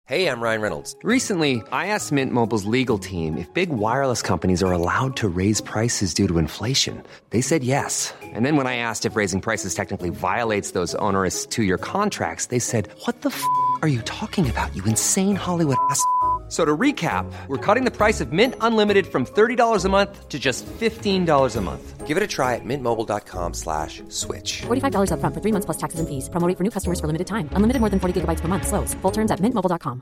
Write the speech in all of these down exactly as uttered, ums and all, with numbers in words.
Hey, I'm Ryan Reynolds. Recently, I asked Mint Mobile's legal team if big wireless companies are allowed to raise prices due to inflation. They said yes. And then when I asked if raising prices technically violates those onerous two-year contracts, they said, what the f*** are you talking about, you insane Hollywood ass f- So to recap, we're cutting the price of Mint Unlimited from thirty dollars a month to just fifteen dollars a month. Give it a try at mintmobile.com slash switch. forty-five dollars up front for three months plus taxes and fees. Promo rate for new customers for limited time. Unlimited more than forty gigabytes per month. Slows full terms at mint mobile dot com.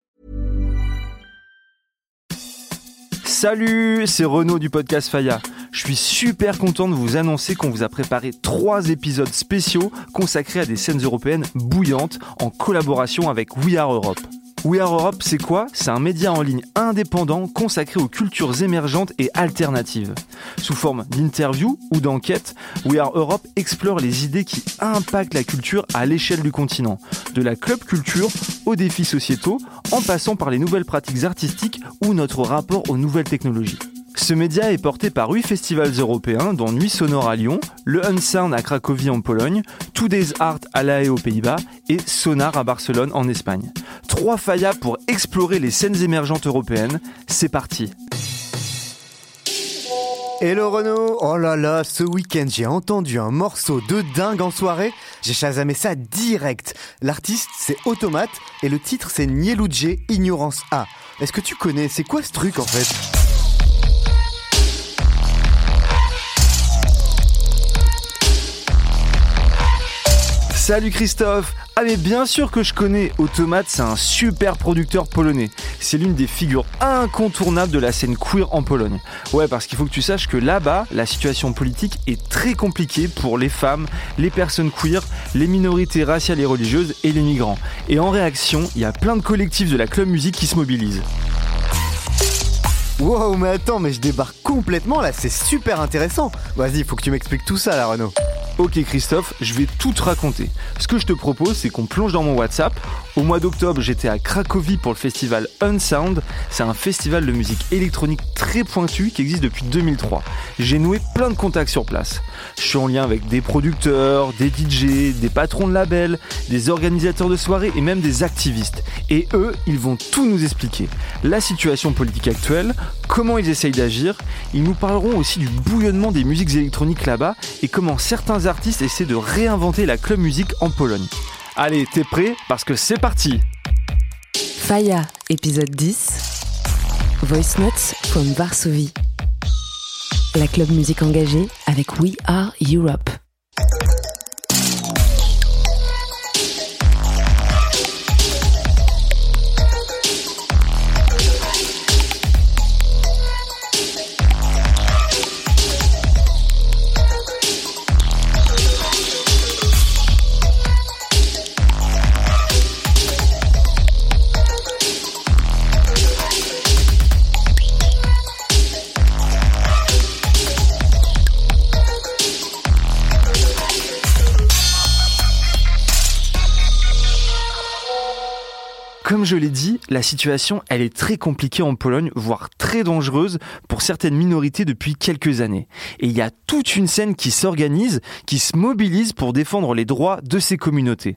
Salut, c'est Renaud du podcast Faya. Je suis super content de vous annoncer qu'on vous a préparé trois épisodes spéciaux consacrés à des scènes européennes bouillantes en collaboration avec We Are Europe. We Are Europe, c'est quoi ? C'est un média en ligne indépendant consacré aux cultures émergentes et alternatives. Sous forme d'interviews ou d'enquêtes, We Are Europe explore les idées qui impactent la culture à l'échelle du continent, de la club culture aux défis sociétaux, en passant par les nouvelles pratiques artistiques ou notre rapport aux nouvelles technologies. Ce média est porté par huit festivals européens, dont Nuit Sonore à Lyon, le Unsound à Cracovie en Pologne, Two Days Art à La Haye aux Pays-Bas et Sonar à Barcelone en Espagne. Trois Faya pour explorer les scènes émergentes européennes. C'est parti. Hello Renaud, oh là là, ce week-end j'ai entendu un morceau de dingue en soirée, j'ai chasamé ça direct. L'artiste c'est Automate et le titre c'est Nieludzie Ignorance A. Est-ce que tu connais, c'est quoi ce truc en fait ? Salut Christophe. Ah mais bien sûr que je connais, Automate, c'est un super producteur polonais. C'est l'une des figures incontournables de la scène queer en Pologne. Ouais, parce qu'il faut que tu saches que là-bas, la situation politique est très compliquée pour les femmes, les personnes queer, les minorités raciales et religieuses et les migrants. Et en réaction, il y a plein de collectifs de la club musique qui se mobilisent. Wow, mais attends, mais je débarque complètement là, c'est super intéressant. Vas-y, il faut que tu m'expliques tout ça là Renaud. Ok Christophe, je vais tout te raconter. Ce que je te propose, c'est qu'on plonge dans mon WhatsApp. Au mois d'octobre, j'étais à Cracovie pour le festival Unsound. C'est un festival de musique électronique très pointu qui existe depuis deux mille trois. J'ai noué plein de contacts sur place. Je suis en lien avec des producteurs, des D J, des patrons de labels, des organisateurs de soirées et même des activistes. Et eux, ils vont tout nous expliquer. La situation politique actuelle, comment ils essayent d'agir. Ils nous parleront aussi du bouillonnement des musiques électroniques là-bas et comment certains artistes essaient de réinventer la club musique en Pologne. Allez, t'es prêt ? Parce que c'est parti ! Faya, épisode dix. Voice Notes from Varsovie. La club musique engagée avec We Are Europe. Comme je l'ai dit, la situation, elle est très compliquée en Pologne, voire très dangereuse pour certaines minorités depuis quelques années. Et il y a toute une scène qui s'organise, qui se mobilise pour défendre les droits de ces communautés.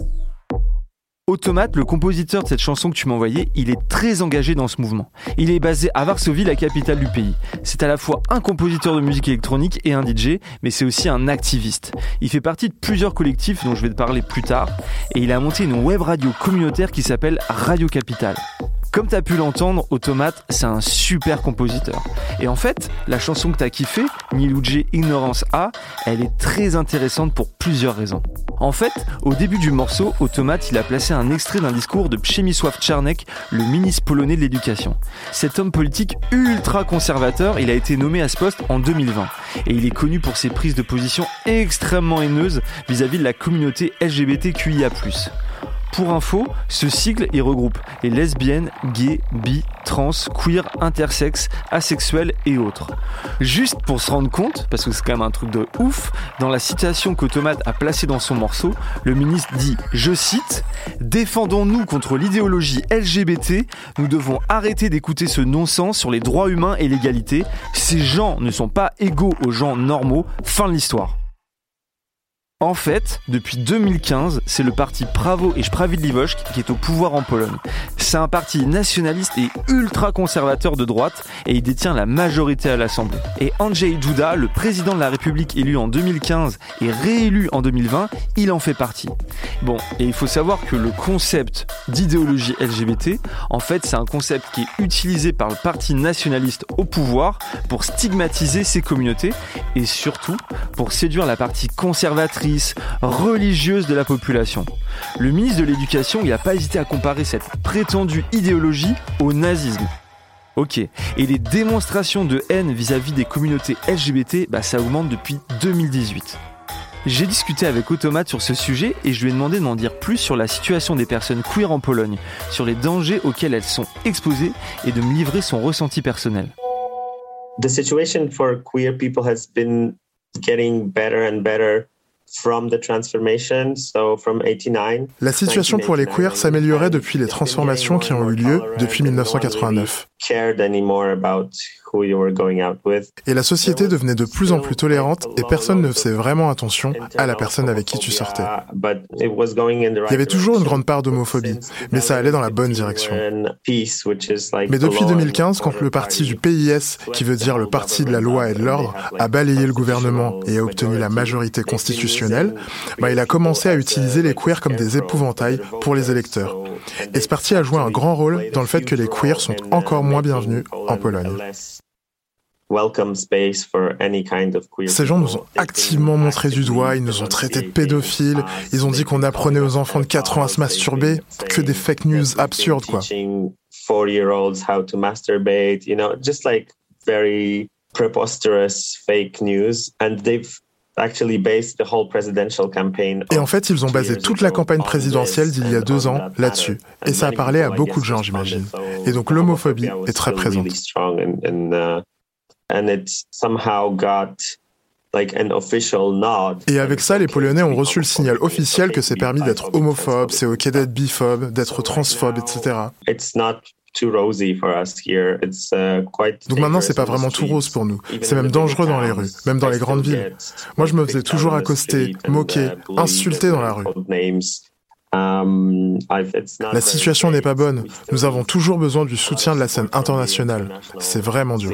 Automate, le compositeur de cette chanson que tu m'as envoyée, il est très engagé dans ce mouvement. Il est basé à Varsovie, la capitale du pays. C'est à la fois un compositeur de musique électronique et un D J, mais c'est aussi un activiste. Il fait partie de plusieurs collectifs dont je vais te parler plus tard, et il a monté une web radio communautaire qui s'appelle Radio Capitale. Comme t'as pu l'entendre, Automate, c'est un super compositeur. Et en fait, la chanson que t'as kiffée, Nieludzie Ignorance A, elle est très intéressante pour plusieurs raisons. En fait, au début du morceau, Automate, il a placé un extrait d'un discours de Przemysław Czarnek, le ministre polonais de l'éducation. Cet homme politique ultra conservateur, il a été nommé à ce poste en deux mille vingt. Et il est connu pour ses prises de position extrêmement haineuses vis-à-vis de la communauté L G B T Q I A plus. Pour info, ce sigle, il regroupe les lesbiennes, gays, bi, trans, queer, intersexes, asexuels et autres. Juste pour se rendre compte, parce que c'est quand même un truc de ouf, dans la citation qu'Automate a placée dans son morceau, le ministre dit, je cite, « Défendons-nous contre l'idéologie L G B T, nous devons arrêter d'écouter ce non-sens sur les droits humains et l'égalité. Ces gens ne sont pas égaux aux gens normaux. » Fin de l'histoire. En fait, depuis deux mille quinze, c'est le parti Prawo i Sprawiedliwość qui est au pouvoir en Pologne. C'est un parti nationaliste et ultra-conservateur de droite et il détient la majorité à l'Assemblée. Et Andrzej Duda, le président de la République élu en deux mille quinze et réélu en deux mille vingt, il en fait partie. Bon, et il faut savoir que le concept d'idéologie L G B T, en fait, c'est un concept qui est utilisé par le parti nationaliste au pouvoir pour stigmatiser ces communautés et surtout pour séduire la partie conservatrice, religieuse de la population. Le ministre de l'Éducation, il n'a pas hésité à comparer cette prétendue idéologie au nazisme. Ok, et les démonstrations de haine vis-à-vis des communautés L G B T, bah ça augmente depuis deux mille dix-huit. J'ai discuté avec Automate sur ce sujet et je lui ai demandé de m'en dire plus sur la situation des personnes queer en Pologne, sur les dangers auxquels elles sont exposées et de me livrer son ressenti personnel. The situation for queer people has been getting better and better from the transformation, so from eighty-nine. La situation pour les queers s'améliorait depuis les transformations qui ont eu lieu depuis dix-neuf cent quatre-vingt-neuf. Et la société devenait de plus en plus tolérante et personne ne faisait vraiment attention à la personne avec qui tu sortais. Il y avait toujours une grande part d'homophobie, mais ça allait dans la bonne direction. Mais depuis deux mille quinze, quand le parti du P I S, qui veut dire le parti de la loi et de l'ordre, a balayé le gouvernement et a obtenu la majorité constitutionnelle, bah, il a commencé à utiliser les queers comme des épouvantails pour les électeurs. Et ce parti a joué un grand rôle dans le fait que les queers sont encore moins bienvenus en Pologne. Ces gens nous ont activement montré du doigt, ils nous ont traités de pédophiles, ils ont dit qu'on apprenait aux enfants de quatre ans à se masturber, que des fake news absurdes, quoi. Et en fait, ils ont basé toute la campagne présidentielle d'il y a deux ans là-dessus. Et ça a parlé à beaucoup de gens, j'imagine. Et donc l'homophobie est très présente. Et avec ça, les Polonais ont reçu le signal officiel que c'est permis d'être homophobe, c'est ok d'être biphobe, d'être transphobe, et cetera. Donc maintenant, c'est pas vraiment tout rose pour nous. C'est même dangereux dans les rues, même dans les grandes villes. Moi, je me faisais toujours accoster, moquer, insulter dans la rue. La situation n'est pas bonne. Nous avons toujours besoin du soutien de la scène internationale. C'est vraiment dur.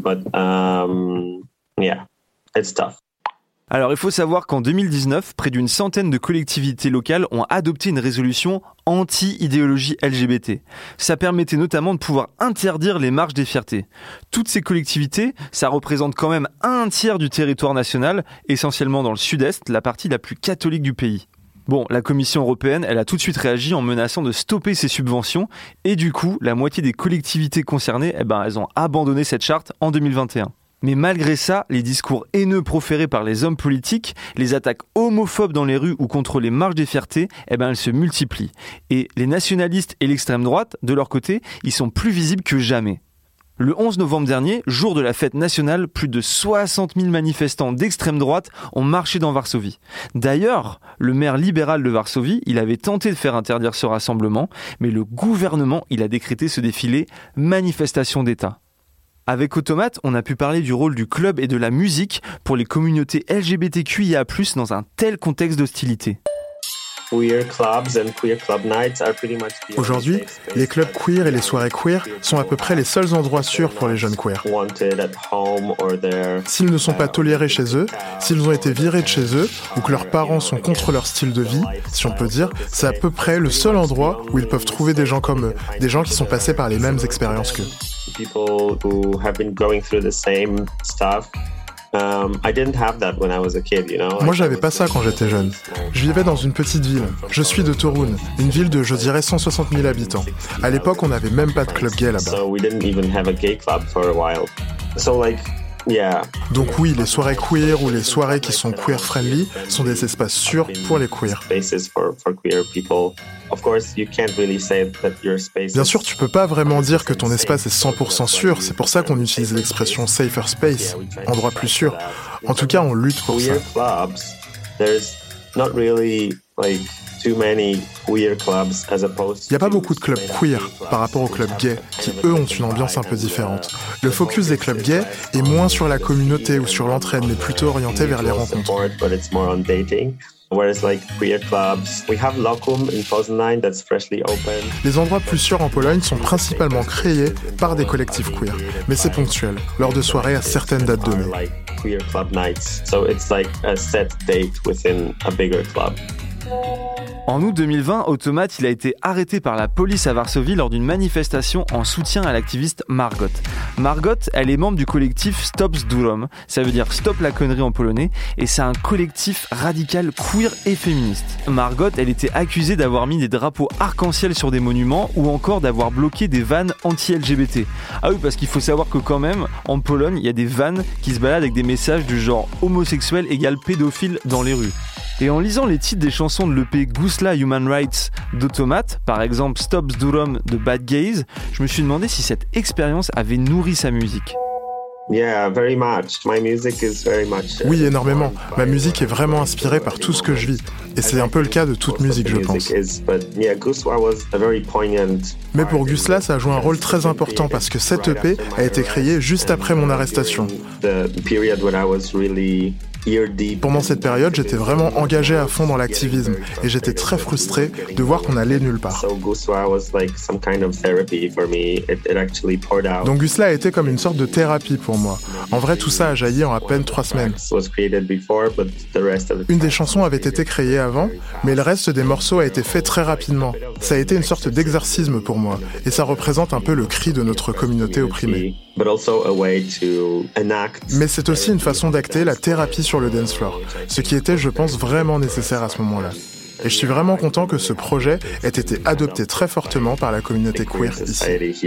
Alors il faut savoir qu'en deux mille dix-neuf, près d'une centaine de collectivités locales ont adopté une résolution anti-idéologie L G B T. Ça permettait notamment de pouvoir interdire les marches des fiertés. Toutes ces collectivités, ça représente quand même un tiers du territoire national, essentiellement dans le sud-est, la partie la plus catholique du pays. Bon, la Commission européenne, elle a tout de suite réagi en menaçant de stopper ces subventions et du coup, la moitié des collectivités concernées, eh ben, elles ont abandonné cette charte en deux mille vingt et un. Mais malgré ça, les discours haineux proférés par les hommes politiques, les attaques homophobes dans les rues ou contre les marches des fiertés, eh ben, elles se multiplient. Et les nationalistes et l'extrême droite, de leur côté, ils sont plus visibles que jamais. Le onze novembre dernier, jour de la fête nationale, plus de soixante mille manifestants d'extrême droite ont marché dans Varsovie. D'ailleurs, le maire libéral de Varsovie, il avait tenté de faire interdire ce rassemblement, mais le gouvernement, il a décrété ce défilé manifestation d'État. Avec Automate, on a pu parler du rôle du club et de la musique pour les communautés L G B T Q I A plus, dans un tel contexte d'hostilité. Aujourd'hui, les clubs queer et les soirées queer sont à peu près les seuls endroits sûrs pour les jeunes queers. S'ils ne sont pas tolérés chez eux, s'ils ont été virés de chez eux, ou que leurs parents sont contre leur style de vie, si on peut dire, c'est à peu près le seul endroit où ils peuvent trouver des gens comme eux, des gens qui sont passés par les mêmes expériences qu'eux. Um, I didn't have that when I was a kid, you know? Moi, j'avais pas ça quand j'étais jeune. Je vivais dans une petite ville. Je suis de Torun, une ville de, je dirais, cent soixante mille habitants. À l'époque, on n'avait même pas de club gay là-bas. So we didn't even have a gay club for a while. So like, yeah. Donc oui, les soirées queer ou les soirées qui sont queer-friendly sont des espaces sûrs pour les queers. Bien sûr, tu peux pas vraiment dire que ton espace est cent pour cent sûr, c'est pour ça qu'on utilise l'expression safer space, endroit plus sûr. En tout cas, on lutte pour ça. Il n'y a pas beaucoup de clubs queer par rapport aux clubs gays, qui eux ont une ambiance un peu différente. Le focus des clubs gays est moins sur la communauté ou sur l'entraide, mais plutôt orienté vers les rencontres. Les endroits plus sûrs en Pologne sont principalement créés par des collectifs queer, mais c'est ponctuel, lors de soirées à certaines dates données. En août deux mille vingt, Automat il a été arrêté par la police à Varsovie lors d'une manifestation en soutien à l'activiste Margot. Margot, elle est membre du collectif Stop Zdurom, ça veut dire Stop la connerie en polonais, et c'est un collectif radical queer et féministe. Margot, elle était accusée d'avoir mis des drapeaux arc-en-ciel sur des monuments ou encore d'avoir bloqué des vannes anti-L G B T. Ah oui, parce qu'il faut savoir que quand même, en Pologne, il y a des vannes qui se baladent avec des messages du genre homosexuel égale pédophile dans les rues. Et en lisant les titres des chansons de l'E P Gusla Human Rights d'Automat, par exemple Stop Zdurom de Bad Gays, je me suis demandé si cette expérience avait nourri sa musique. Yeah, very much. My music is very much, uh, oui, énormément. Ma musique est vraiment inspirée par tout ce que je vis. Et c'est un peu le cas de toute musique, je pense. Mais pour Gusla, ça a joué un rôle très important parce que cette E P a été créée juste après mon arrestation. Pendant cette période, j'étais vraiment engagé à fond dans l'activisme et j'étais très frustré de voir qu'on allait nulle part. Donc Gusla a été comme une sorte de thérapie pour moi. En vrai, tout ça a jailli en à peine trois semaines. Une des chansons avait été créée avant, mais le reste des morceaux a été fait très rapidement. Ça a été une sorte d'exorcisme pour moi et ça représente un peu le cri de notre communauté opprimée. Mais c'est aussi une façon d'acter la thérapie sur le dance floor, ce qui était, je pense, vraiment nécessaire à ce moment-là. Et je suis vraiment content que ce projet ait été adopté très fortement par la communauté queer ici.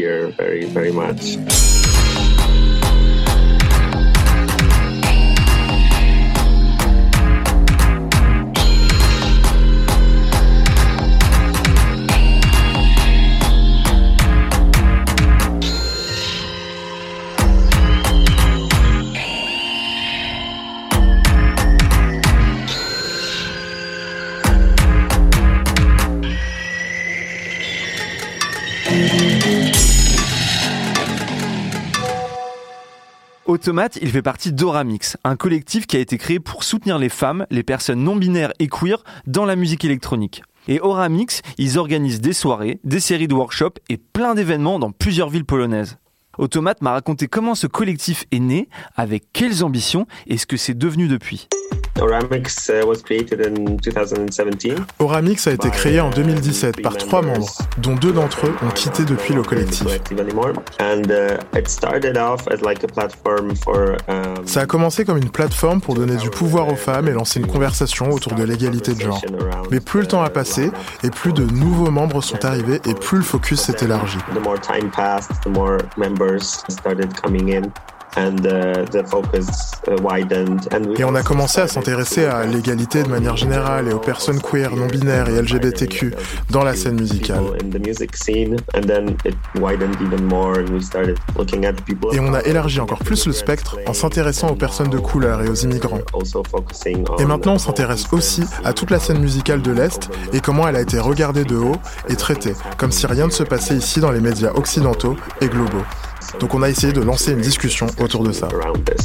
Automat, il fait partie d'Oramix, un collectif qui a été créé pour soutenir les femmes, les personnes non-binaires et queer dans la musique électronique. Et Oramix, ils organisent des soirées, des séries de workshops et plein d'événements dans plusieurs villes polonaises. Automat m'a raconté comment ce collectif est né, avec quelles ambitions et ce que c'est devenu depuis. Oramix was created in twenty seventeen. Oramix a été créé en deux mille dix-sept par trois membres, dont deux d'entre eux ont quitté depuis le collectif. Ça a commencé comme une plateforme pour donner du pouvoir aux femmes et lancer une conversation autour de l'égalité de genre. Mais plus le temps a passé, et plus de nouveaux membres sont arrivés, et plus le focus s'est élargi. Et on a commencé à s'intéresser à l'égalité de manière générale et aux personnes queer, non-binaires et L G B T Q dans la scène musicale. Et on a élargi encore plus le spectre en s'intéressant aux personnes de couleur et aux immigrants. Et maintenant on s'intéresse aussi à toute la scène musicale de l'Est et comment elle a été regardée de haut et traitée, comme si rien ne se passait ici dans les médias occidentaux et globaux. Donc on a essayé de lancer une discussion autour de ça.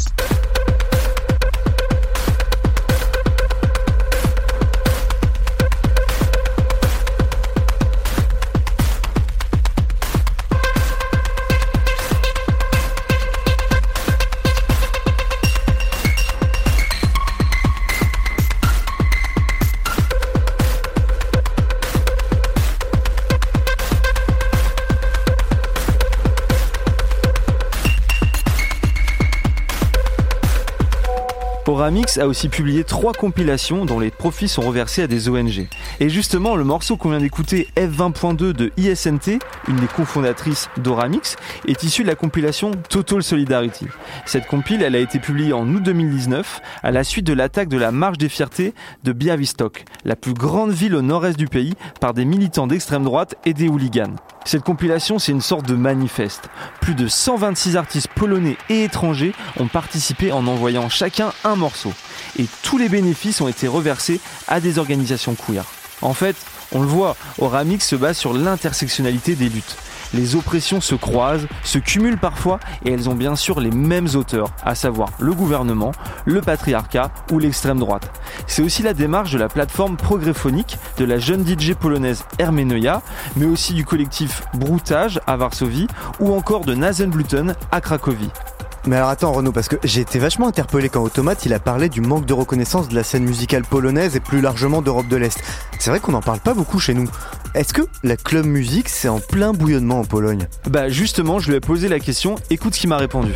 Oramix a aussi publié trois compilations dont les profits sont reversés à des O N G. Et justement, le morceau qu'on vient d'écouter, F vingt point deux de I S N T, une des cofondatrices d'Oramix, est issu de la compilation Total Solidarity. Cette compile, elle a été publiée en août deux mille dix-neuf, à la suite de l'attaque de la Marche des Fiertés de Białystok, la plus grande ville au nord-est du pays, par des militants d'extrême droite et des hooligans. Cette compilation, c'est une sorte de manifeste. Plus de cent vingt-six artistes polonais et étrangers ont participé en envoyant chacun un morceau. Et tous les bénéfices ont été reversés à des organisations queer. En fait, on le voit, Oramix se base sur l'intersectionnalité des luttes. Les oppressions se croisent, se cumulent parfois et elles ont bien sûr les mêmes auteurs, à savoir le gouvernement, le patriarcat ou l'extrême droite. C'est aussi la démarche de la plateforme progréphonique, de la jeune D J polonaise Hermenoia, mais aussi du collectif Broutage à Varsovie ou encore de Nasenblüten à Cracovie. Mais alors attends Renaud, parce que j'ai été vachement interpellé quand Automate il a parlé du manque de reconnaissance de la scène musicale polonaise et plus largement d'Europe de l'Est. C'est vrai qu'on n'en parle pas beaucoup chez nous. Est-ce que la club music c'est en plein bouillonnement en Pologne ? Bah justement, je lui ai posé la question, écoute ce qu'il m'a répondu.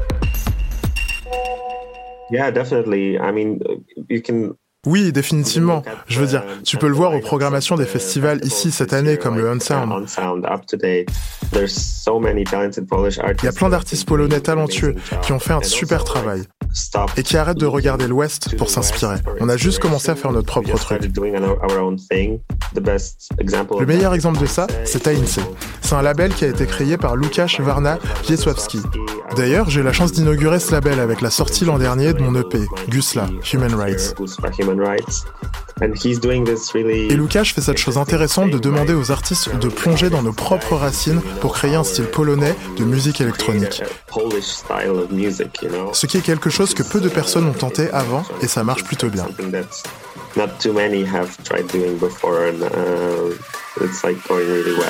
Yeah, definitely. I mean, you can... Oui, définitivement. Je veux dire, tu peux le voir aux programmations des festivals ici cette année comme le Unsound. Il y a plein d'artistes polonais talentueux qui ont fait un super travail et qui arrêtent de regarder l'Ouest pour s'inspirer. On a juste commencé à faire notre propre truc. Le meilleur exemple de ça, c'est Tańce. C'est un label qui a été créé par Łukasz Warna-Wiesławski. D'ailleurs, j'ai eu la chance d'inaugurer ce label avec la sortie l'an dernier de mon E P, Gusla, Human Rights. Et Łukasz fait cette chose intéressante de demander aux artistes de plonger dans nos propres racines pour créer un style polonais de musique électronique. Ce qui est quelque chose que peu de personnes ont tenté avant et ça marche plutôt bien. Not too many have tried doing before and uh, it's like going really well.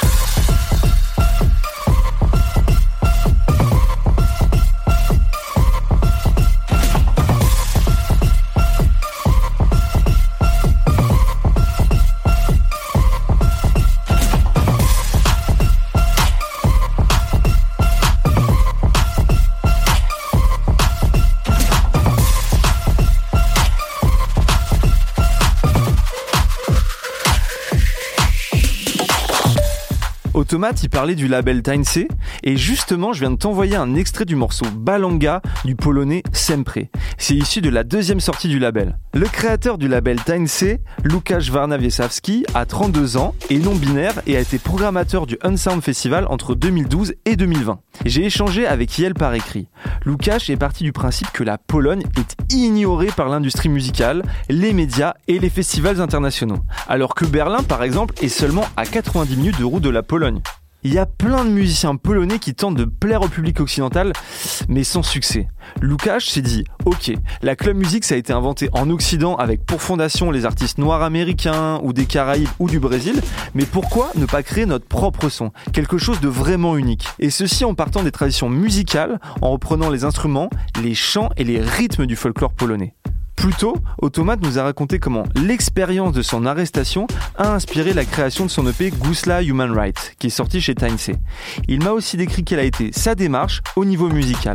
Automate, il parlait du label Tańce et justement, je viens de t'envoyer un extrait du morceau Balanga du polonais Sempre. C'est issu de la deuxième sortie du label. Le créateur du label Tańce, Łukasz Warna-Wiesławski, a trente-deux ans, est non-binaire et a été programmateur du Unsound Festival entre deux mille douze et deux mille vingt. J'ai échangé avec Yel par écrit. Łukasz est parti du principe que la Pologne est ignorée par l'industrie musicale, les médias et les festivals internationaux, alors que Berlin, par exemple, est seulement à quatre-vingt-dix minutes de route de la Pologne. Il y a plein de musiciens polonais qui tentent de plaire au public occidental, mais sans succès. Łukasz s'est dit, ok, la club music ça a été inventé en Occident avec pour fondation les artistes noirs américains ou des Caraïbes ou du Brésil, mais pourquoi ne pas créer notre propre son, quelque chose de vraiment unique ? Et ceci en partant des traditions musicales, en reprenant les instruments, les chants et les rythmes du folklore polonais. Plus tôt, Automate nous a raconté comment l'expérience de son arrestation a inspiré la création de son E P Gusla Human Rights, qui est sorti chez Tańce. Il m'a aussi décrit quelle a été sa démarche au niveau musical.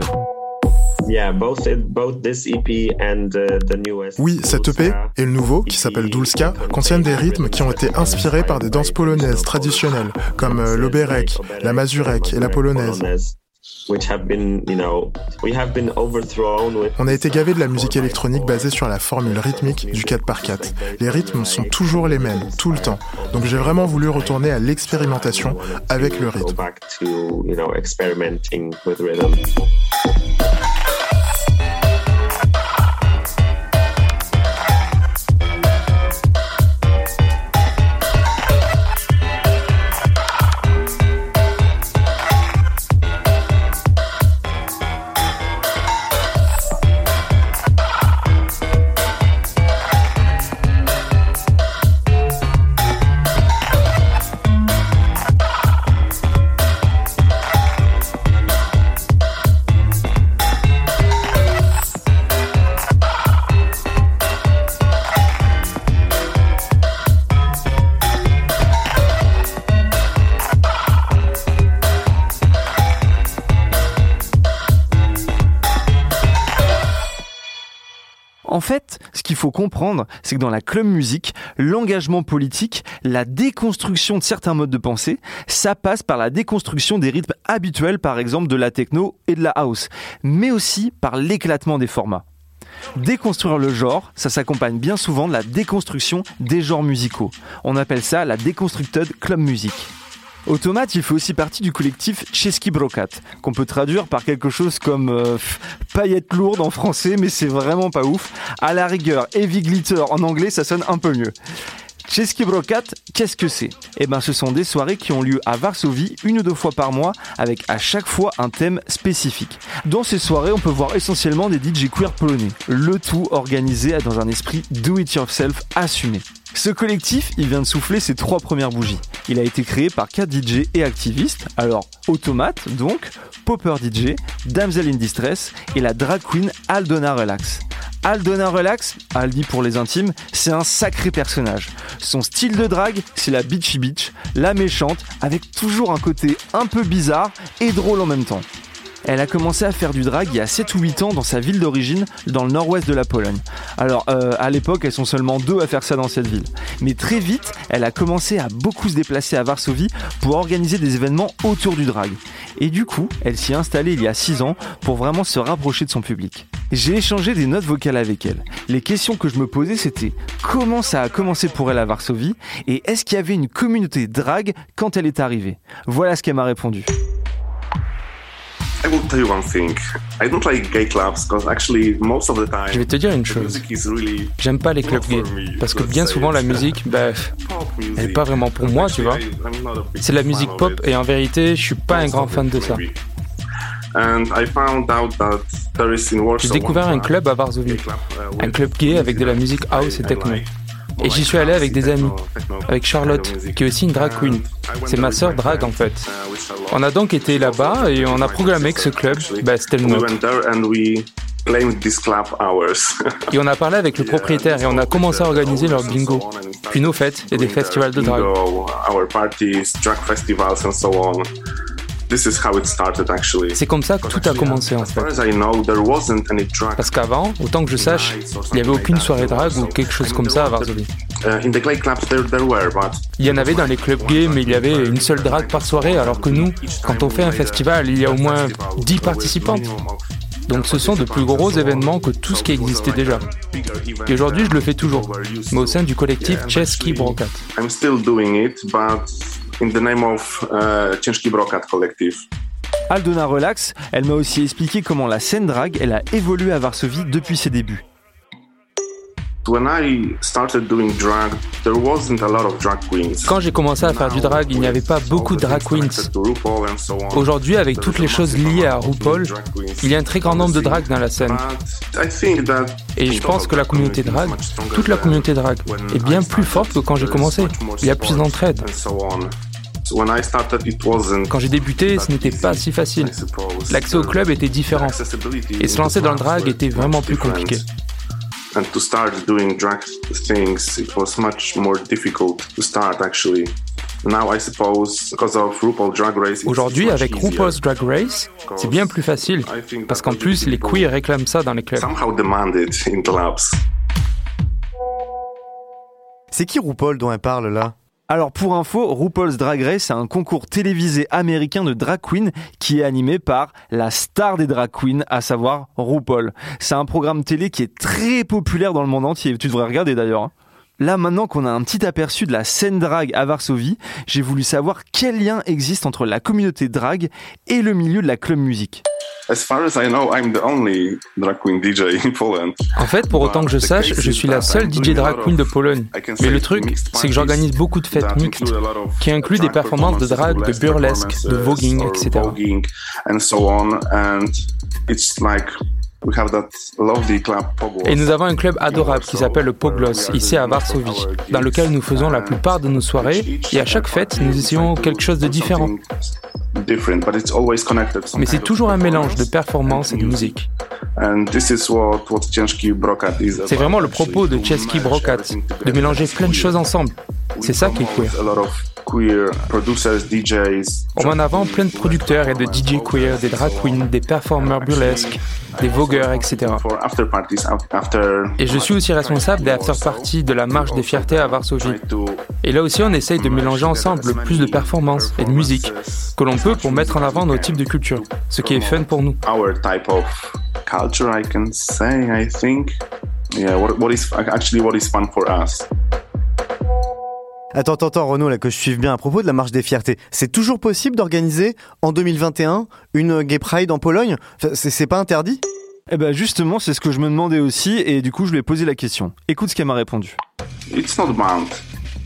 Oui, cette E P et le nouveau, qui s'appelle Dulska, contiennent des rythmes qui ont été inspirés par des danses polonaises traditionnelles, comme l'oberek, la mazurek et la polonaise. On a été gavé de la musique électronique basée sur la formule rythmique du quatre par quatre. Les rythmes sont toujours les mêmes, tout le temps. Donc j'ai vraiment voulu retourner à l'expérimentation avec le rythme. En fait, ce qu'il faut comprendre, c'est que dans la club music, l'engagement politique, la déconstruction de certains modes de pensée, ça passe par la déconstruction des rythmes habituels, par exemple de la techno et de la house, mais aussi par l'éclatement des formats. Déconstruire le genre, ça s'accompagne bien souvent de la déconstruction des genres musicaux. On appelle ça la Deconstructed Club Music. Automate, il fait aussi partie du collectif Czeski Brokat, qu'on peut traduire par quelque chose comme euh, paillettes lourdes en français, mais c'est vraiment pas ouf. À la rigueur, Heavy Glitter en anglais, ça sonne un peu mieux. Czeski Brokat, qu'est-ce que c'est ? Eh ben, ce sont des soirées qui ont lieu à Varsovie une ou deux fois par mois avec à chaque fois un thème spécifique. Dans ces soirées, on peut voir essentiellement des D J queer polonais. Le tout organisé dans un esprit do-it-yourself assumé. Ce collectif, il vient de souffler ses trois premières bougies. Il a été créé par quatre D J et activistes, alors Automate donc, Popper D J, Damsel in Distress et la drag queen Aldona Relax. Aldona Relax, Aldi pour les intimes, c'est un sacré personnage. Son style de drague, c'est la bitchy bitch, la méchante, avec toujours un côté un peu bizarre et drôle en même temps. Elle a commencé à faire du drag il y a sept ou huit ans dans sa ville d'origine, dans le nord-ouest de la Pologne. Alors, euh, à l'époque, elles sont seulement deux à faire ça dans cette ville. Mais très vite, elle a commencé à beaucoup se déplacer à Varsovie pour organiser des événements autour du drag. Et du coup, elle s'y est installée il y a six ans pour vraiment se rapprocher de son public. J'ai échangé des notes vocales avec elle. Les questions que je me posais, c'était comment ça a commencé pour elle à Varsovie et est-ce qu'il y avait une communauté drag quand elle est arrivée ? Voilà ce qu'elle m'a répondu. Je vais te dire une chose. J'aime pas les clubs gays parce que bien souvent la musique, bah, elle est pas vraiment pour moi, tu vois. C'est de la musique pop et en vérité, je suis pas un grand fan de ça. J'ai découvert un club à Varsovie, un club gay avec de la musique house et techno. Et j'y suis allé avec des amis, avec Charlotte, qui est aussi une drag queen. C'est ma sœur drag en fait. On a donc été là-bas et on a programmé que ce club, bah, c'était le nôtre. Et on a parlé avec le propriétaire et on a commencé à organiser leur bingo, puis nos fêtes et des festivals de drag. C'est comme ça que tout a commencé en fait. Parce qu'avant, autant que je sache, il n'y avait aucune soirée drag ou quelque chose comme ça à Varsovie. Il y en avait dans les clubs gays, mais il y avait une seule drag par soirée, alors que nous, quand on fait un festival, il y a au moins dix participantes. Donc ce sont de plus gros événements que tout ce qui existait déjà. Et aujourd'hui, je le fais toujours, mais au sein du collectif Czeski Brokat. In the name of uh, Czeski Brokat Collective. Aldona Relax, elle m'a aussi expliqué comment la scène drag, elle a évolué à Varsovie depuis ses débuts. When I started doing drag, there wasn't a lot of drag queens. Quand j'ai commencé à faire du drag, il n'y avait pas beaucoup de drag queens. Aujourd'hui, avec toutes les choses liées à RuPaul, il y a un très grand nombre de drag dans la scène. Et je pense que la communauté drag, toute la communauté drag, est bien plus forte que quand j'ai commencé. Il y a plus d'entraide. Quand j'ai débuté, ce n'était pas si facile. L'accès au club était différent. Et se lancer dans le drag était vraiment plus compliqué. And to start doing drag things, it was much more difficult to start actually. Now I suppose because of RuPaul Drag Race. Aujourd'hui, avec RuPaul's Drag Race, c'est bien plus facile parce qu'en plus les queers réclament ça dans les clubs. Somehow demanded in clubs. C'est qui RuPaul dont elle parle là ? Alors pour info, RuPaul's Drag Race, c'est un concours télévisé américain de drag queen qui est animé par la star des drag queens, à savoir RuPaul. C'est un programme télé qui est très populaire dans le monde entier, tu devrais regarder d'ailleurs. Là maintenant qu'on a un petit aperçu de la scène drag à Varsovie, j'ai voulu savoir quel lien existe entre la communauté drag et le milieu de la club musique. As far as I know, I'm the only drag queen D J in Poland. En fait, pour autant que je sache, je suis la seule D J drag queen de Pologne. Mais le truc, c'est que j'organise beaucoup de fêtes mixtes, qui incluent des performances de drag, de burlesque, de voguing, et cetera. Et nous avons un club adorable qui s'appelle le Poglos, ici à Varsovie, dans lequel nous faisons la plupart de nos soirées, et à chaque fête, nous essayons quelque chose de différent. Mais c'est toujours un mélange de performance et de musique. C'est vraiment le propos de Czeski Brokat, de mélanger plein de choses ensemble. C'est ça qui est queer. On met en avant plein de producteurs et de D J queer, des drag queens, des performeurs burlesques, des vogueurs, et cetera. Et je suis aussi responsable des after-parties de la Marche des Fiertés à Varsovie. Et là aussi, on essaye de mélanger ensemble le plus de performances et de musique que l'on peut pour mettre en avant nos types de culture, ce qui est fun pour nous. Culture, I can say, I think. Yeah, what, what is actually what is fun for us. Attends, attends, attends, Renaud, là, que je suive bien à propos de la Marche des Fiertés. C'est toujours possible d'organiser, en deux mille vingt et un, une Gay Pride en Pologne ? c'est, c'est pas interdit ? Eh ben justement, c'est ce que je me demandais aussi, et du coup, je lui ai posé la question. Écoute ce qu'elle m'a répondu. It's not banned.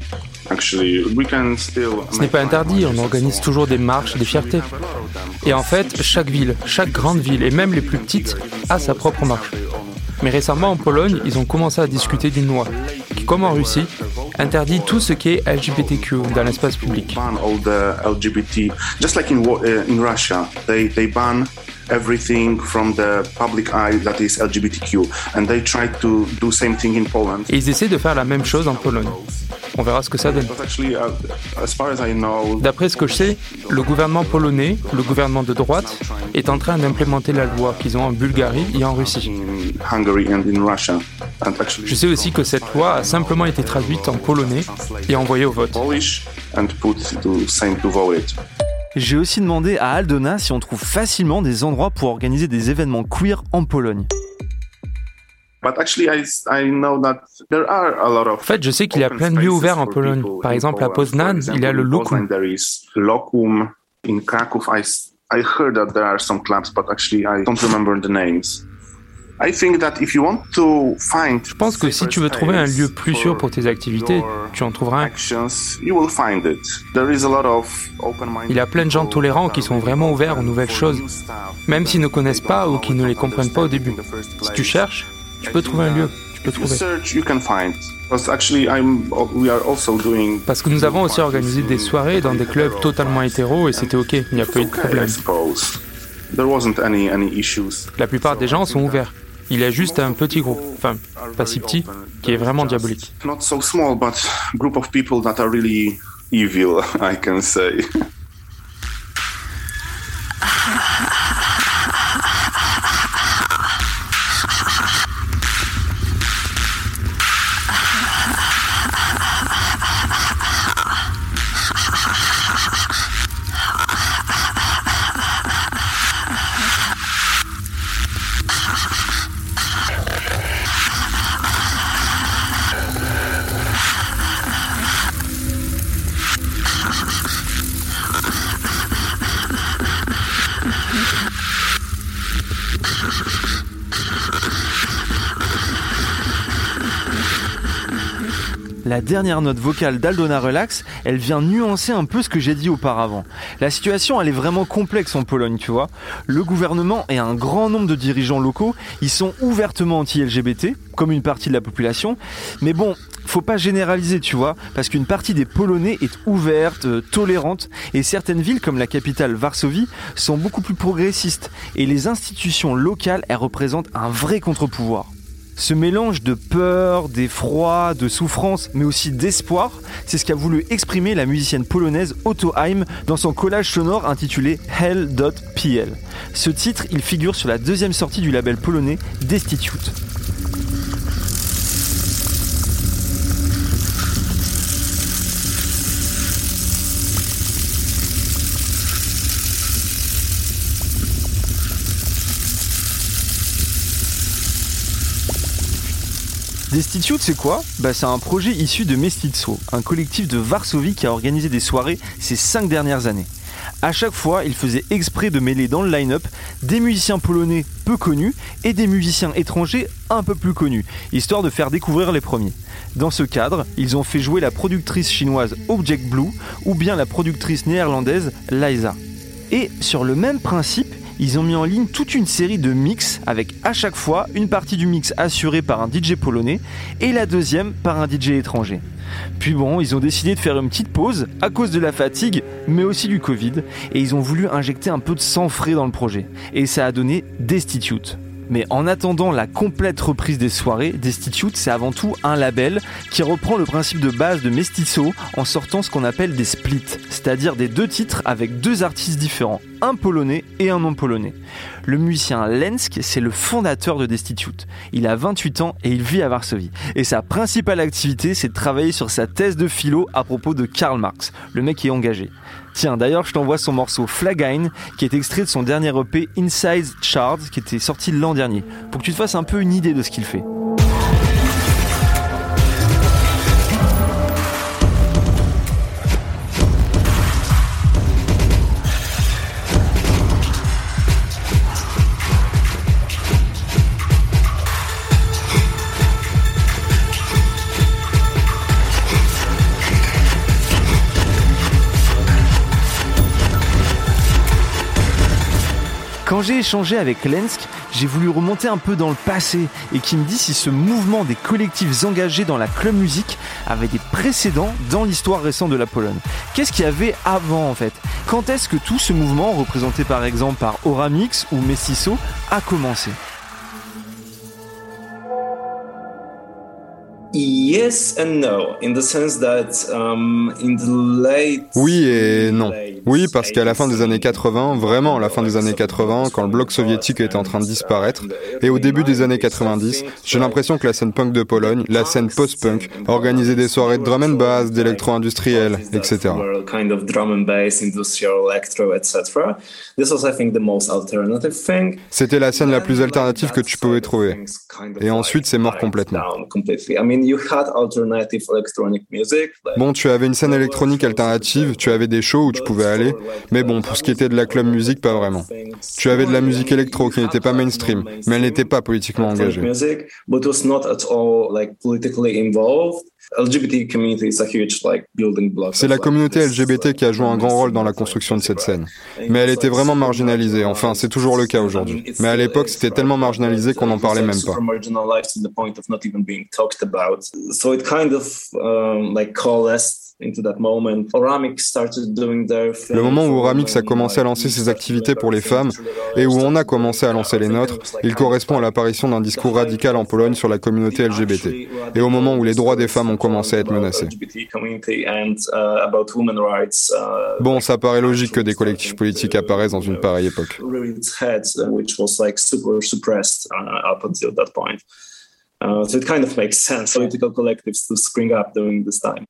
Ce n'est pas interdit, on organise toujours des marches des fiertés. Et en fait, chaque ville, chaque grande ville, et même les plus petites, a sa propre marche. Mais récemment, en Pologne, ils ont commencé à discuter d'une loi qui, comme en Russie, interdit tout ce qui est L G B T Q dans l'espace public. Everything from the public eye that is L G B T Q, and they try to do same thing in Poland. Et ils essaient de faire la même chose en Pologne. On verra ce que ça donne. D'après ce que je sais, le gouvernement polonais, le gouvernement de droite, est en train d'implémenter la loi qu'ils ont en Bulgarie et en Russie. Je sais aussi que cette loi a simplement été traduite en polonais et envoyée au vote. J'ai aussi demandé à Aldona si on trouve facilement des endroits pour organiser des événements queer en Pologne. En fait, je sais qu'il y a plein de lieux ouverts en Pologne. Par exemple, à Poznań, il y a le Lokum. In Kraków, I, I heard that there are some clubs, but actually I don't remember the names. I think that if you want to find Je pense que si tu veux trouver un lieu plus sûr pour tes activités, tu en trouveras un. Il y a plein de gens tolérants qui sont vraiment ouverts aux nouvelles choses, même s'ils ne connaissent pas ou qui ne les comprennent pas au début. Si tu cherches, tu peux trouver un lieu, tu peux trouver. Parce que nous avons aussi organisé des soirées dans des clubs totalement hétéros et c'était ok, il n'y a pas eu de problème. La plupart des gens sont ouverts. Il y a juste un petit groupe, enfin, pas si petit, qui est vraiment diabolique. Not so small, but group of people that are really evil, I can say. La dernière note vocale d'Aldona Relax, elle vient nuancer un peu ce que j'ai dit auparavant. La situation, elle est vraiment complexe en Pologne, tu vois. Le gouvernement et un grand nombre de dirigeants locaux, ils sont ouvertement anti-L G B T, comme une partie de la population. Mais bon, faut pas généraliser, tu vois, parce qu'une partie des Polonais est ouverte, euh, tolérante, et certaines villes, comme la capitale Varsovie, sont beaucoup plus progressistes. Et les institutions locales, elles représentent un vrai contre-pouvoir. Ce mélange de peur, d'effroi, de souffrance, mais aussi d'espoir, c'est ce qu'a voulu exprimer la musicienne polonaise Otto Heim dans son collage sonore intitulé Hell dot P L. Ce titre, il figure sur la deuxième sortie du label polonais Destitute. Destitute, c'est quoi ? Bah, c'est un projet issu de Mestizo, un collectif de Varsovie qui a organisé des soirées ces cinq dernières années. À chaque fois, ils faisaient exprès de mêler dans le line-up des musiciens polonais peu connus et des musiciens étrangers un peu plus connus, histoire de faire découvrir les premiers. Dans ce cadre, ils ont fait jouer la productrice chinoise Object Blue ou bien la productrice néerlandaise Liza. Et sur le même principe, ils ont mis en ligne toute une série de mix avec à chaque fois une partie du mix assurée par un D J polonais et la deuxième par un D J étranger. Puis bon, ils ont décidé de faire une petite pause à cause de la fatigue, mais aussi du Covid, et ils ont voulu injecter un peu de sang frais dans le projet. Et ça a donné Destitute. Mais en attendant la complète reprise des soirées, Destitute, c'est avant tout un label qui reprend le principe de base de Mestizo en sortant ce qu'on appelle des splits, c'est-à-dire des deux titres avec deux artistes différents, un polonais et un non polonais. Le musicien Lensk, c'est le fondateur de Destitute. Il a vingt-huit ans et il vit à Varsovie. Et sa principale activité, c'est de travailler sur sa thèse de philo à propos de Karl Marx. Le mec est engagé. Tiens, d'ailleurs, je t'envoie son morceau Flagine, qui est extrait de son dernier E P Inside Shards, qui était sorti l'an dernier, pour que tu te fasses un peu une idée de ce qu'il fait. Quand j'ai échangé avec Lensk, j'ai voulu remonter un peu dans le passé et qu'il me dise si ce mouvement des collectifs engagés dans la club musique avait des précédents dans l'histoire récente de la Pologne. Qu'est-ce qu'il y avait avant en fait ? Quand est-ce que tout ce mouvement, représenté par exemple par Oramix ou Mestizo, a commencé ? Yes and no, in the sense that um, in the late... Oui et non. Oui, parce qu'à la fin des années quatre-vingts, vraiment à la fin des années quatre-vingts, quand le bloc soviétique était en train de disparaître, et au début des années quatre-vingt-dix, j'ai l'impression que la scène punk de Pologne, la scène post-punk, organisait des soirées de drum and bass, d'électro-industriel, et cetera. C'était la scène la plus alternative que tu pouvais trouver. Et ensuite, c'est mort complètement. Bon, tu avais une scène électronique alternative, tu avais des shows où tu pouvais aller, mais bon, pour ce qui était de la club musique, pas vraiment. Tu avais de la musique électro qui n'était pas mainstream, mais elle n'était pas politiquement engagée. C'est la communauté L G B T qui a joué un grand rôle dans la construction de cette scène. Mais elle était vraiment marginalisée, enfin c'est toujours le cas aujourd'hui. Mais à l'époque c'était tellement marginalisé qu'on n'en parlait même pas. Le moment où Oramix a commencé à lancer ses activités pour les femmes et où on a commencé à lancer les nôtres, il correspond à l'apparition d'un discours radical en Pologne sur la communauté L G B T et au moment où les droits des femmes ont commencé à être menacés. Bon, ça paraît logique que des collectifs politiques apparaissent dans une pareille époque. Uh, so it kind of makes sense for political collectives to spring up during this time.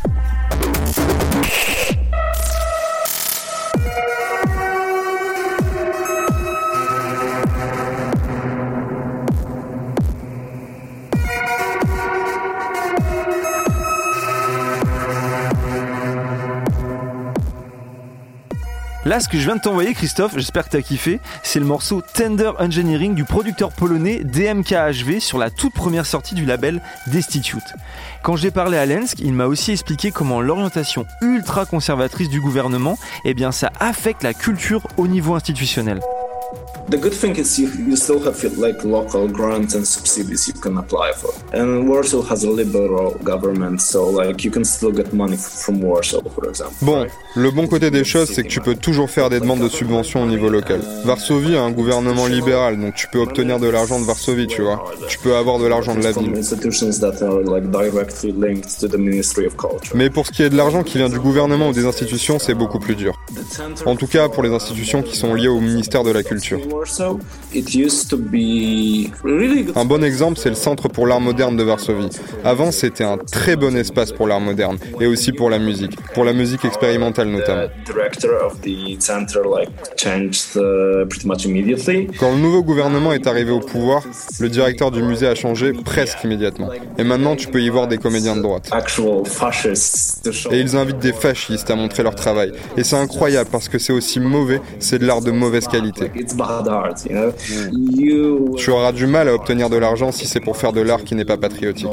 Là, ce que je viens de t'envoyer, Christophe, j'espère que t'as kiffé, c'est le morceau Tender Engineering du producteur polonais D M K H V sur la toute première sortie du label Destitute. Quand j'ai parlé à Lensk, il m'a aussi expliqué comment l'orientation ultra conservatrice du gouvernement, eh bien, ça affecte la culture au niveau institutionnel. The good thing is you, you still have like local grants and subsidies you can apply for. And Warsaw has a liberal government, so like you can still get money from Warsaw, for example. Bon, le bon côté des choses, c'est que tu peux toujours faire des demandes de subventions au niveau local. Varsovie a un gouvernement libéral, donc tu peux obtenir de l'argent de Varsovie, tu vois. Tu peux avoir de l'argent de la ville. Mais pour ce qui est de l'argent qui vient du gouvernement ou des institutions, c'est beaucoup plus dur. En tout cas, pour les institutions qui sont liées au ministère de la Culture. Un bon exemple, c'est le Centre pour l'art moderne de Varsovie. Avant, c'était un très bon espace pour l'art moderne et aussi pour la musique, pour la musique expérimentale notamment. Quand le nouveau gouvernement est arrivé au pouvoir, le directeur du musée a changé presque immédiatement. Et maintenant, tu peux y voir des comédiens de droite. Et ils invitent des fascistes à montrer leur travail. Et c'est incroyable parce que c'est aussi mauvais, c'est de l'art de mauvaise qualité. Tu auras du mal à obtenir de l'argent si c'est pour faire de l'art qui n'est pas patriotique.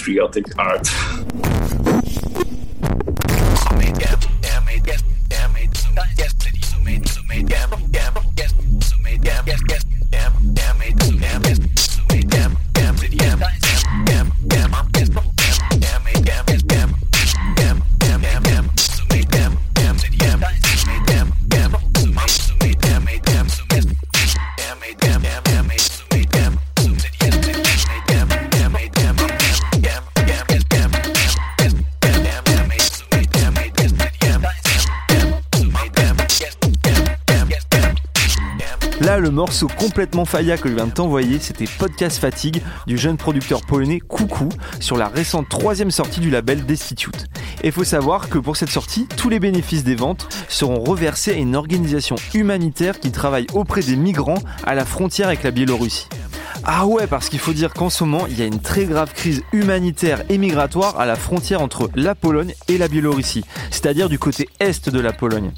Là, le morceau complètement faya que je viens de t'envoyer, c'était Podcast Fatigue du jeune producteur polonais Coucou sur la récente troisième sortie du label Destitute. Et il faut savoir que pour cette sortie, tous les bénéfices des ventes seront reversés à une organisation humanitaire qui travaille auprès des migrants à la frontière avec la Biélorussie. Ah ouais, parce qu'il faut dire qu'en ce moment, il y a une très grave crise humanitaire et migratoire à la frontière entre la Pologne et la Biélorussie, c'est-à-dire du côté est de la Pologne.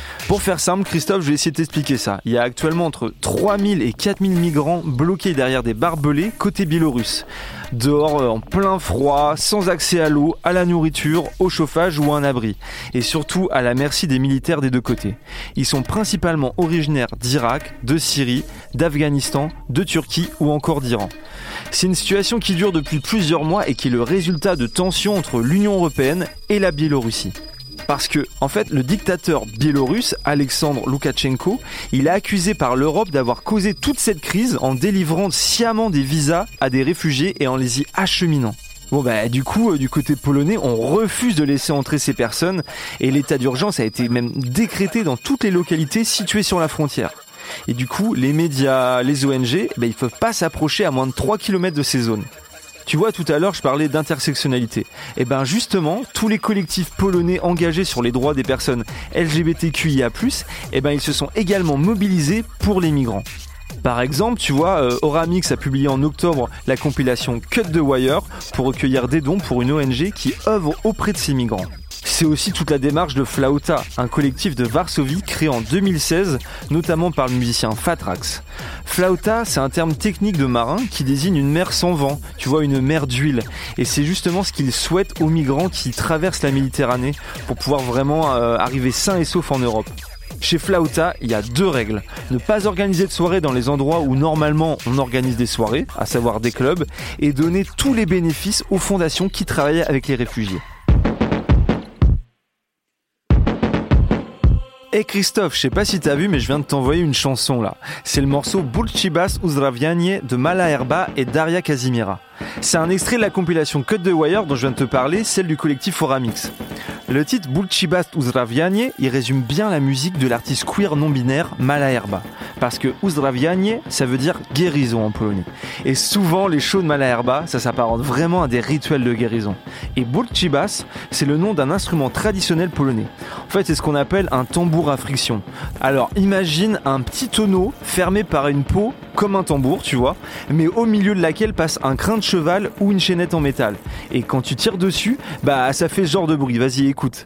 Pour faire simple, Christophe, je vais essayer de t'expliquer ça. Il y a actuellement entre trois mille et quatre mille migrants bloqués derrière des barbelés côté biélorusse. Dehors, en plein froid, sans accès à l'eau, à la nourriture, au chauffage ou à un abri. Et surtout à la merci des militaires des deux côtés. Ils sont principalement originaires d'Irak, de Syrie, d'Afghanistan, de Turquie ou encore d'Iran. C'est une situation qui dure depuis plusieurs mois et qui est le résultat de tensions entre l'Union européenne et la Biélorussie. Parce que, en fait, le dictateur biélorusse, Alexandre Loukachenko, il est accusé par l'Europe d'avoir causé toute cette crise en délivrant sciemment des visas à des réfugiés et en les y acheminant. Bon bah du coup, euh, du côté polonais, on refuse de laisser entrer ces personnes et l'état d'urgence a été même décrété dans toutes les localités situées sur la frontière. Et du coup, les médias, les O N G, bah, ils peuvent pas s'approcher à moins de trois kilomètres de ces zones. Tu vois, tout à l'heure, je parlais d'intersectionnalité. Et ben justement, tous les collectifs polonais engagés sur les droits des personnes L G B T Q I A plus, et ben ils se sont également mobilisés pour les migrants. Par exemple, tu vois, euh, Oramix a publié en octobre la compilation Cut the Wire pour recueillir des dons pour une O N G qui œuvre auprès de ces migrants. C'est aussi toute la démarche de Flauta, un collectif de Varsovie créé en deux mille seize, notamment par le musicien Fatrax. Flauta, c'est un terme technique de marin qui désigne une mer sans vent, tu vois, une mer d'huile. Et c'est justement ce qu'ils souhaitent aux migrants qui traversent la Méditerranée pour pouvoir vraiment euh, arriver sains et saufs en Europe. Chez Flauta, il y a deux règles. Ne pas organiser de soirées dans les endroits où normalement on organise des soirées, à savoir des clubs, et donner tous les bénéfices aux fondations qui travaillent avec les réfugiés. Et hey Christophe, je sais pas si t'as vu, mais je viens de t'envoyer une chanson là. C'est le morceau Bulchibas Uzdravianie de Mala Herba et Daria Kazimira. C'est un extrait de la compilation Cut the Wire dont je viens de te parler, celle du collectif Oramix. Le titre Bulchibas Uzdravianie, il résume bien la musique de l'artiste queer non-binaire Mala Herba. Parce que Uzdravianie, ça veut dire guérison en polonais. Et souvent, les shows de Mala Herba, ça s'apparente vraiment à des rituels de guérison. Et Bulchibas, c'est le nom d'un instrument traditionnel polonais. En fait, c'est ce qu'on appelle un tambour à friction. Alors, imagine un petit tonneau fermé par une peau, comme un tambour, tu vois, mais au milieu de laquelle passe un crin de cheval ou une chaînette en métal. Et quand tu tires dessus, bah ça fait ce genre de bruit. Vas-y, écoute.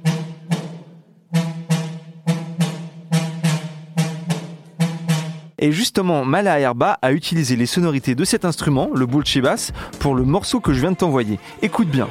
Et justement, Mala Herba a utilisé les sonorités de cet instrument, le Bulchibas, pour le morceau que je viens de t'envoyer. Écoute bien.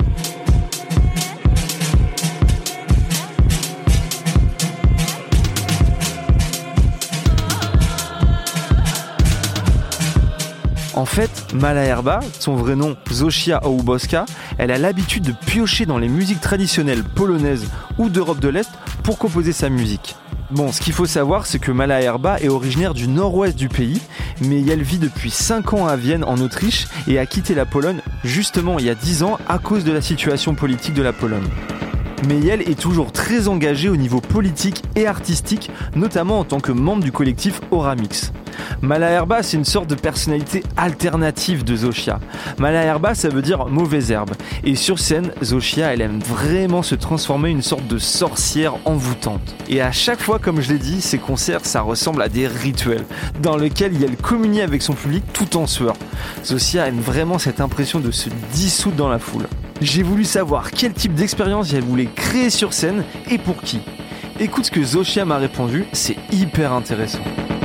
En fait, Mala Herba, son vrai nom Zosia Ołubowska, elle a l'habitude de piocher dans les musiques traditionnelles polonaises ou d'Europe de l'Est pour composer sa musique. Bon, ce qu'il faut savoir, c'est que Mala Herba est originaire du nord-ouest du pays, mais elle vit depuis cinq ans à Vienne en Autriche et a quitté la Pologne justement il y a dix ans à cause de la situation politique de la Pologne. Mais elle est toujours très engagée au niveau politique et artistique, notamment en tant que membre du collectif Oramix. Mala Herba, c'est une sorte de personnalité alternative de Zosia. Mala Herba, ça veut dire mauvaise herbe. Et sur scène, Zosia, elle aime vraiment se transformer en une sorte de sorcière envoûtante. Et à chaque fois, comme je l'ai dit, ces concerts, ça ressemble à des rituels, dans lesquels elle communie avec son public tout en sueur. Zosia aime vraiment cette impression de se dissoudre dans la foule. J'ai voulu savoir quel type d'expérience elle voulait créer sur scène et pour qui. Écoute ce que Zosia m'a répondu, c'est hyper intéressant.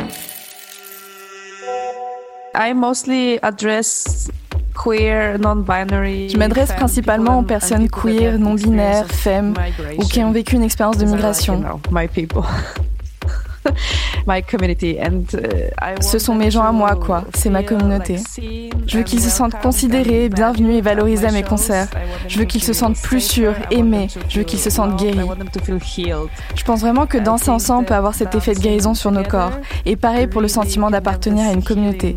I mostly address queer, non-binary. Je m'adresse principalement aux personnes queer, non-binaires, femmes ou qui ont vécu une expérience de migration. Ce sont mes gens à moi, quoi. C'est ma communauté. Je veux qu'ils se sentent considérés, bienvenus et valorisés à mes concerts. Je veux qu'ils se sentent plus sûrs, aimés. Je veux qu'ils se sentent guéris. Je pense vraiment que danser ensemble peut avoir cet effet de guérison sur nos corps. Et pareil pour le sentiment d'appartenir à une communauté.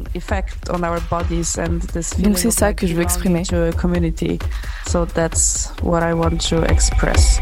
Donc c'est ça que je veux exprimer. So that's what I want to express.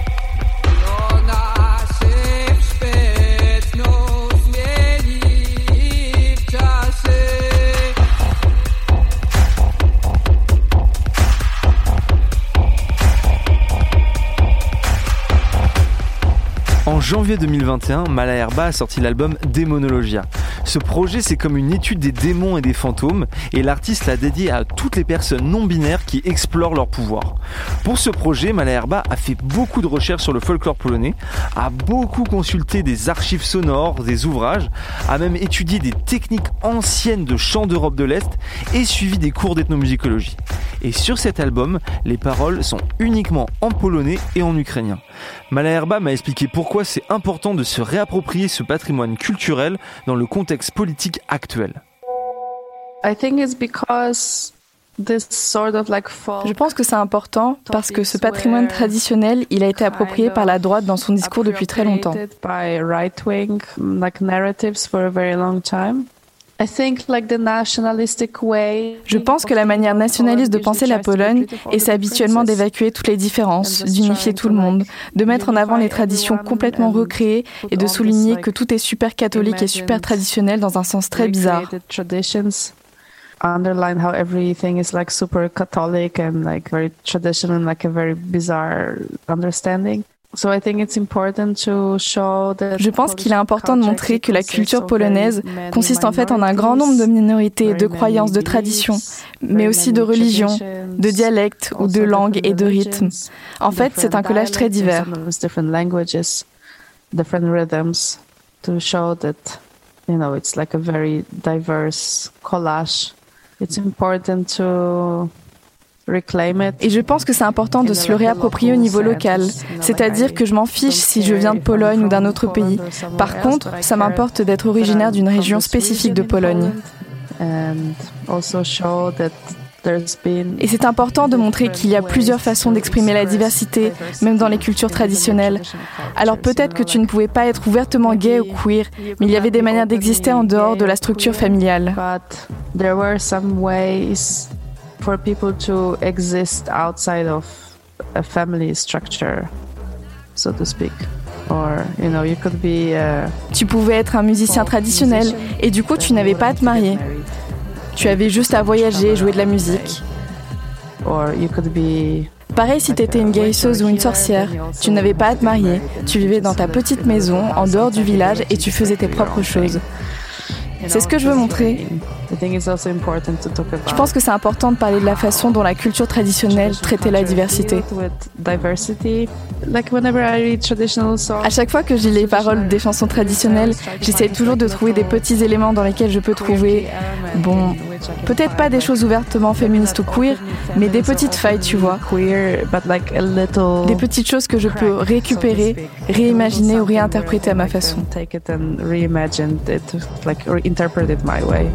En janvier deux mille vingt et un, Mala Herba a sorti l'album Démonologia. Ce projet, c'est comme une étude des démons et des fantômes, et l'artiste l'a dédié à toutes les personnes non-binaires qui explorent leur pouvoir. Pour ce projet, Malherba a fait beaucoup de recherches sur le folklore polonais, a beaucoup consulté des archives sonores, des ouvrages, a même étudié des techniques anciennes de chant d'Europe de l'Est et suivi des cours d'ethnomusicologie. Et sur cet album, les paroles sont uniquement en polonais et en ukrainien. Malherba m'a expliqué pourquoi c'est important de se réapproprier ce patrimoine culturel dans le contexte politique actuel. I think it's because this sort of like folk Je pense que c'est important parce que ce patrimoine traditionnel, il a été approprié par la droite dans son discours depuis très longtemps. by right-wing like narratives for a very long time. I think like the nationalistic way Je pense que la manière nationaliste de penser la Pologne essaie habituellement d'évacuer toutes les différences, d'unifier tout le monde, de mettre en avant les traditions complètement recréées et de souligner que tout est super catholique et super traditionnel dans un sens très bizarre. Underline how everything is like super Catholic and like very traditional and like a very bizarre understanding. So I think it's important to show that Je pense qu'il est important de montrer que la culture polonaise consiste en fait en un grand nombre de minorités, de croyances, de traditions, mais aussi de religions, de dialectes ou de langues et de rythmes. En fait, c'est un collage très divers. Different languages, different rhythms, to show that, you know, it's like a very diverse collage. It's important to reclaim it. Et je pense que c'est important de se le réapproprier au niveau local. C'est-à-dire que je m'en fiche si je viens de Pologne ou d'un autre pays. Par contre, ça m'importe d'être originaire d'une région spécifique de Pologne. Et c'est important de montrer qu'il y a plusieurs façons d'exprimer la diversité, même dans les cultures traditionnelles. Alors peut-être que tu ne pouvais pas être ouvertement gay ou queer, mais il y avait des manières d'exister en dehors de la structure familiale. There were some ways for people to exist outside of a family structure, so to speak. Or, you know, you could be a... Tu pouvais être un musicien traditionnel et du coup tu n'avais pas à te marier. Tu avais juste à voyager et jouer de la musique. Or you could be... Pareil si tu étais une guérisseuse ou une sorcière, tu n'avais pas à te marier. Tu vivais dans ta petite maison, en dehors du village et tu faisais tes propres choses. C'est ce que je veux montrer. Je pense que c'est important de parler de la façon dont la culture traditionnelle traitait la diversité. À chaque fois que je lis les paroles des chansons traditionnelles, j'essaie toujours de trouver des petits éléments dans lesquels je peux trouver, bon, peut-être pas des choses ouvertement féministes ou queer, mais des petites failles, tu vois. Des petites choses que je peux récupérer, réimaginer ou réinterpréter à ma façon. Interpret it my way.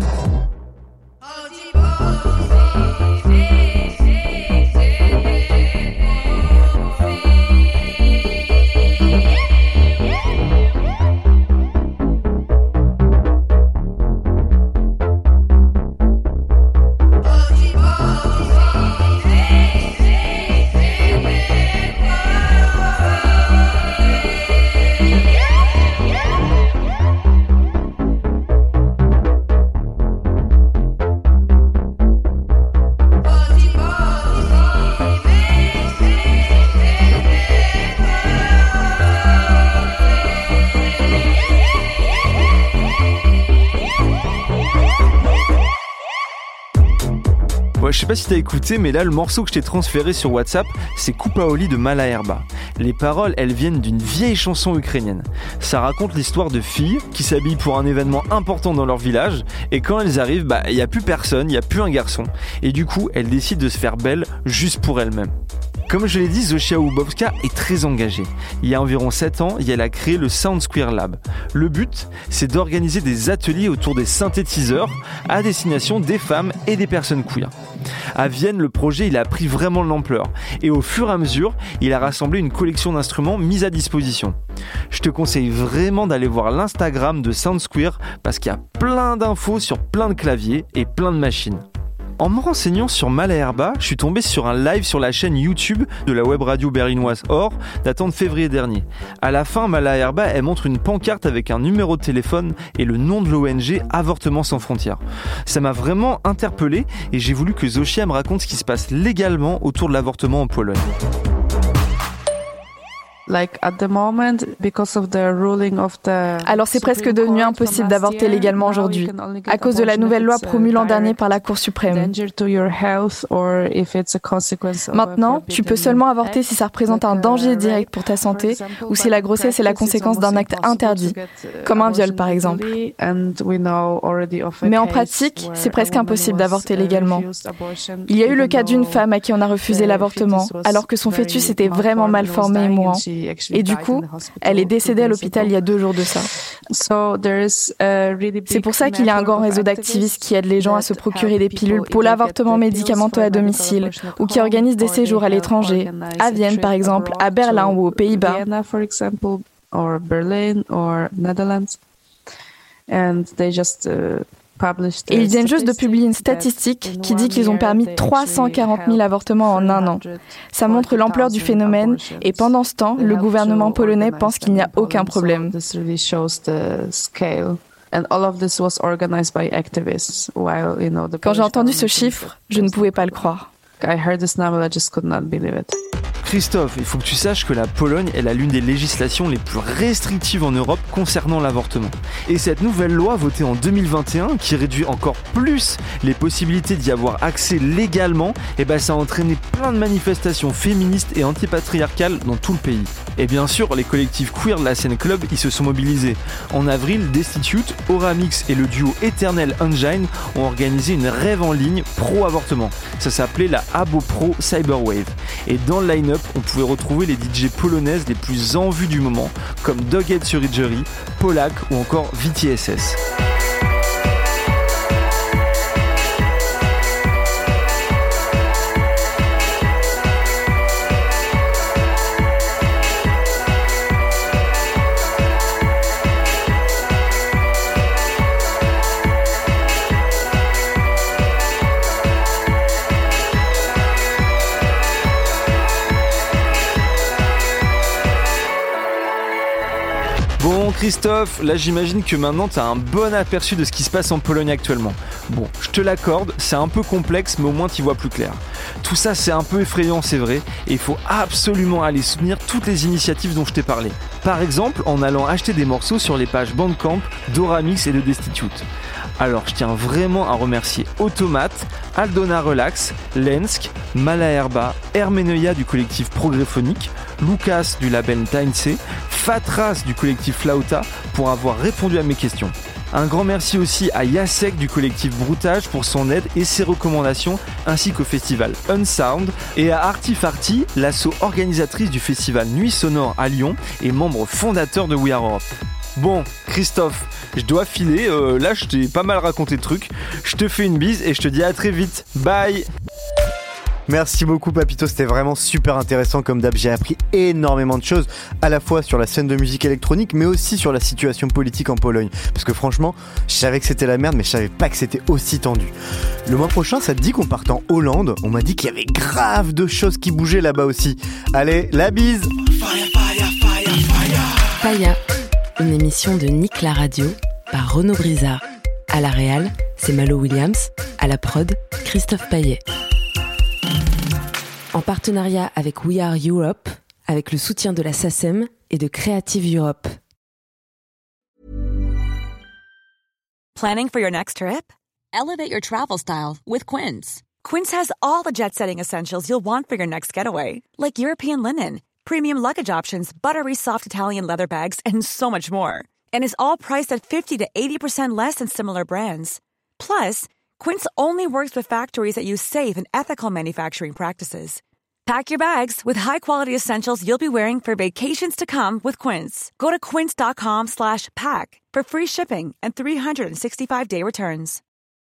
Ouais, je sais pas si t'as écouté, mais là, le morceau que je t'ai transféré sur WhatsApp, c'est Kupaoli de Malherba. Les paroles, elles viennent d'une vieille chanson ukrainienne. Ça raconte l'histoire de filles qui s'habillent pour un événement important dans leur village, et quand elles arrivent, bah, y a plus personne, y a plus un garçon. Et du coup, elles décident de se faire belles juste pour elles-mêmes. Comme je l'ai dit, Zosia Łubowska est très engagée. Il y a environ sept ans, elle a créé le Sound Square Lab. Le but, c'est d'organiser des ateliers autour des synthétiseurs à destination des femmes et des personnes queer. À Vienne, le projet il a pris vraiment de l'ampleur et au fur et à mesure, il a rassemblé une collection d'instruments mis à disposition. Je te conseille vraiment d'aller voir l'Instagram de Sound Square parce qu'il y a plein d'infos sur plein de claviers et plein de machines. En me renseignant sur Malherba, je suis tombé sur un live sur la chaîne YouTube de la web radio berlinoise Or, datant de février dernier. À la fin, Malherba, elle montre une pancarte avec un numéro de téléphone et le nom de l'O N G Avortements sans frontières. Ça m'a vraiment interpellé et j'ai voulu que Zosia me raconte ce qui se passe légalement autour de l'avortement en Pologne. Alors c'est presque devenu impossible d'avorter légalement aujourd'hui, à cause de la nouvelle loi promue l'an dernier par la Cour suprême. Maintenant, tu peux seulement avorter si ça représente un danger direct pour ta santé ou si la grossesse est la conséquence d'un acte interdit, comme un viol par exemple. Mais en pratique, c'est presque impossible d'avorter légalement. Il y a eu le cas d'une femme à qui on a refusé l'avortement, alors que son fœtus était vraiment mal formé et mourant. Et du coup, elle est décédée à l'hôpital il y a deux jours de ça. C'est pour ça qu'il y a un grand réseau d'activistes qui aident les gens à se procurer des pilules pour l'avortement médicamenteux à domicile ou qui organisent des séjours à l'étranger, à Vienne par exemple, à Berlin ou aux Pays-Bas. Et ils viennent juste de publier une statistique qui dit qu'ils ont permis trois cent quarante mille avortements en un an. Ça montre l'ampleur du phénomène et pendant ce temps, le gouvernement polonais pense qu'il n'y a aucun problème. Quand j'ai entendu ce chiffre, je ne pouvais pas le croire. Christophe, il faut que tu saches que la Pologne est l'une des législations les plus restrictives en Europe concernant l'avortement. Et cette nouvelle loi votée en deux mille vingt et un, qui réduit encore plus les possibilités d'y avoir accès légalement, eh ben ça a entraîné plein de manifestations féministes et antipatriarcales dans tout le pays. Et bien sûr, les collectifs queer de la scène club y se sont mobilisés. En avril, Destitute, Oramix et le duo Eternal Engine ont organisé une rave en ligne pro-avortement. Ça s'appelait la Abo Pro Cyberwave. Et dans le line-up, on pouvait retrouver les D J polonaises les plus en vue du moment, comme Doghead Surgery, Polak ou encore V T S S. Bon Christophe, là j'imagine que maintenant tu as un bon aperçu de ce qui se passe en Pologne actuellement. Bon, je te l'accorde, c'est un peu complexe mais au moins tu vois plus clair. Tout ça c'est un peu effrayant, c'est vrai, et il faut absolument aller soutenir toutes les initiatives dont je t'ai parlé. Par exemple en allant acheter des morceaux sur les pages Bandcamp, d'Oramix et de Destitute. Alors je tiens vraiment à remercier Automate, Aldona Relax, Lensk, Malaherba, Hermenoia du collectif Progréphonique, Lucas du label Tainse, Fatras du collectif Flauta pour avoir répondu à mes questions. Un grand merci aussi à Jacek du collectif Broutage pour son aide et ses recommandations, ainsi qu'au festival Unsound, et à Artifarty, l'asso organisatrice du festival Nuit Sonore à Lyon et membre fondateur de We Are Europe. Bon, Christophe, je dois filer, euh, là je t'ai pas mal raconté de trucs, je te fais une bise et je te dis à très vite, bye. Merci beaucoup Papito, c'était vraiment super intéressant comme d'hab, j'ai appris énormément de choses à la fois sur la scène de musique électronique mais aussi sur la situation politique en Pologne parce que franchement, je savais que c'était la merde mais je savais pas que c'était aussi tendu. Le mois prochain, ça te dit qu'on parte en Hollande? On m'a dit qu'il y avait grave de choses qui bougeaient là-bas aussi. Allez, la bise. Faya, une émission de Nick la Radio par Renaud Brizard. À la réal, c'est Malo Williams, à la prod, Christophe Paillet. En partenariat avec We Are Europe, avec le soutien de la S A C E M et de Creative Europe. Planning for your next trip? Elevate your travel style with Quince. Quince has all the jet-setting essentials you'll want for your next getaway, like European linen, premium luggage options, buttery soft Italian leather bags, and so much more. And is all priced at fifty to eighty percent less than similar brands. Plus, Quince only works with factories that use safe and ethical manufacturing practices. Pack your bags with high-quality essentials you'll be wearing for vacations to come with Quince. Go to quince.com slash pack for free shipping and three sixty-five day returns.